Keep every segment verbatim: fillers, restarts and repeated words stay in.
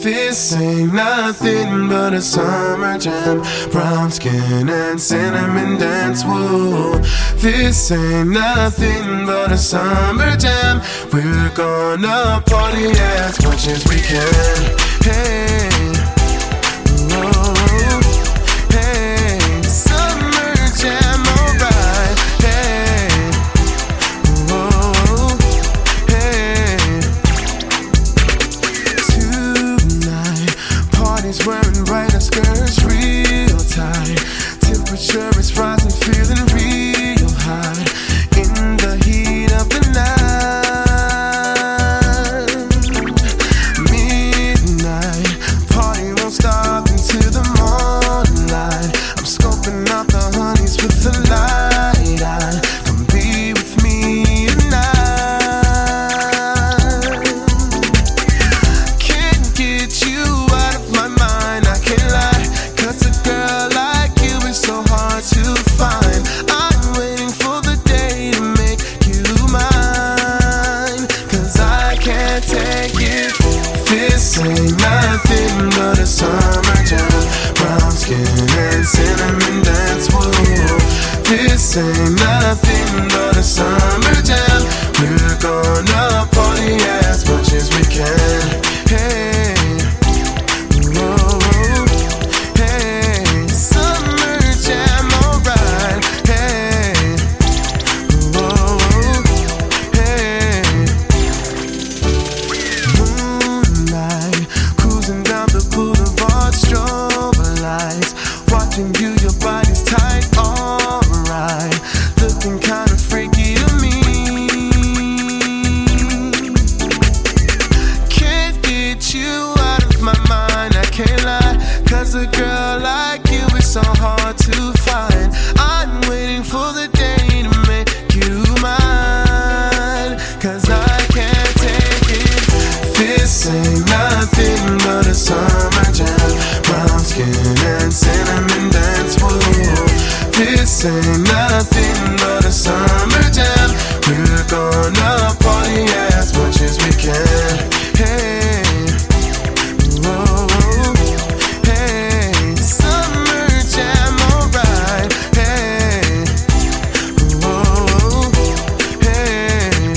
This ain't nothing but a summer jam. Brown skin and cinnamon dance, whoa. This ain't nothing but a summer jam. We're gonna party as much as we can. Hey, whoa. Hey, summer jam, alright. Hey, whoa. Hey, tonight party's wearing brighter skirts, real tight. Temperature is rising, feeling real high. In the heat of the night, midnight, party won't stop until the morning light. I'm scoping out the honeys with the light eye. Come be with me tonight. Can't get you out of my mind, I can't lie. Cause a girl like you is so hard to find. I'm waiting for the day to make you mine. Cause I can't take it. This ain't nothing but a summer jam. Brown skin and cinnamon dance, whoa. This ain't nothing but a summer jam. We're gonna party as much as we can. Hey, whoa. Hey, summer jam, alright. Hey, whoa. Hey, moonlight, cruising down the boulevard, strobe lights, watching you, your body's tight, alright, looking kinda freaky to me. Can't get you out of my mind, I can't lie. Cause a girl like you is so hard to find. I'm waiting for the day to make you mine. Cause I can't take it. This ain't nothing but a summer jam. Brown skin and cinnamon dance, whoa. This ain't nothing but a summer jam. We're gonna party as much as we can. Hey, whoa. Hey, summer jam, alright. Hey, whoa. Hey,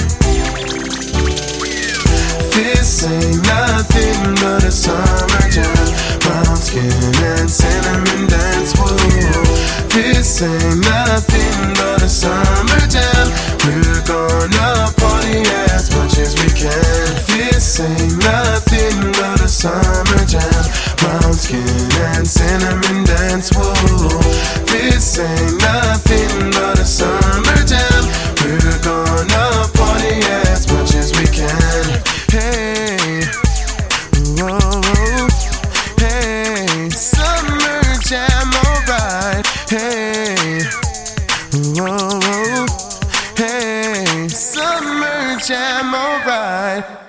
this ain't nothing but a summer jam. Brown skin and cinnamon dance, whoa. This ain't nothing but a summer jam. We're gonna party as much as we can. This ain't nothing but a summer jam. Brown skin and cinnamon dance, whoa. This ain't nothing but a summer jam. We're gonna party as much as we can. Hey, whoa. Hey, summer jam, alright. Hey, whoa. Hey, summer jam, alright.